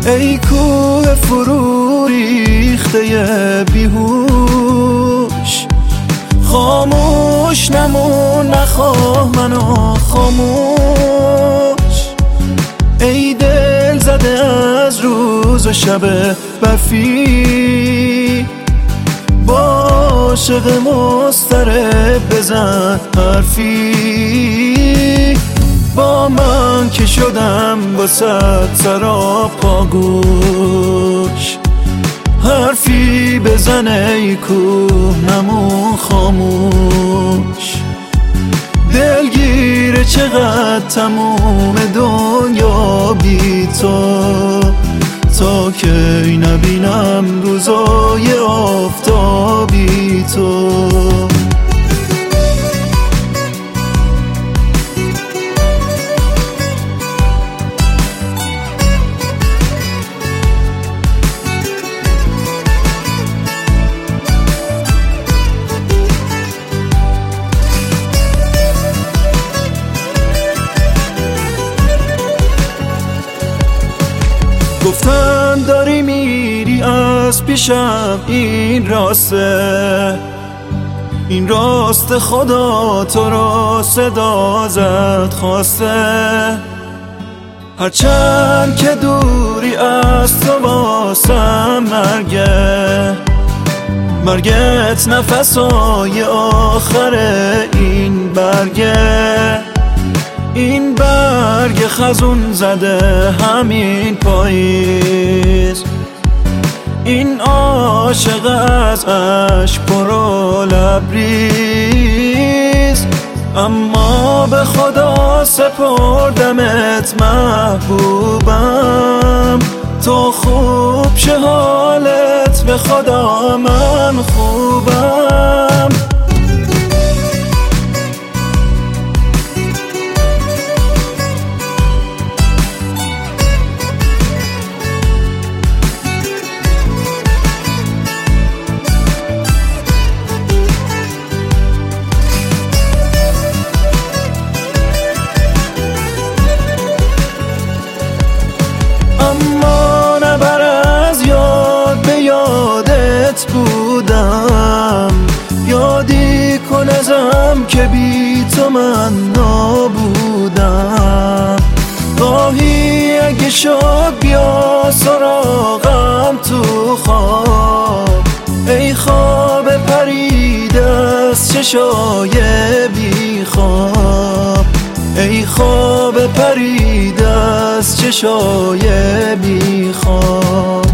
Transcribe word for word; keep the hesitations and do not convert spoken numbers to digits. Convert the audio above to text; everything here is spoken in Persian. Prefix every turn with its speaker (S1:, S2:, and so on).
S1: ای کوه فرو ریخته بیهوش، خاموش نمون نخواه منو خاموش. ای دل زده از روز و شب برفی، با عاشق مضطرب بزن حرفی. با من که شدم با صد سراپا گوش، حرفی بزن ای کوه نمون خاموش. دلگیره چقدر تموم دنیا بی تو، تا که نبینم روزای آفتابی تو. گفتن داری میری از پیشم، این راسته این راست، خدا تو را صدا زد خواسته. هرچند که دوری از تو واسم مرگه، مرگت نفسای آخر این برگه. این برگ خزون زده همین پاییز، این عاشق از عشق پرو لبریز. اما به خدا سپردمت محبوبم، تو خوب شه حالت به خدا من خوبم. بودم یادی کن ازم که بی تو من نابودم. گاهی اگه شد بیا سراغم تو خواب، ای خواب پریده از چشای بی خواب، ای خواب پریده از چشای بی خواب.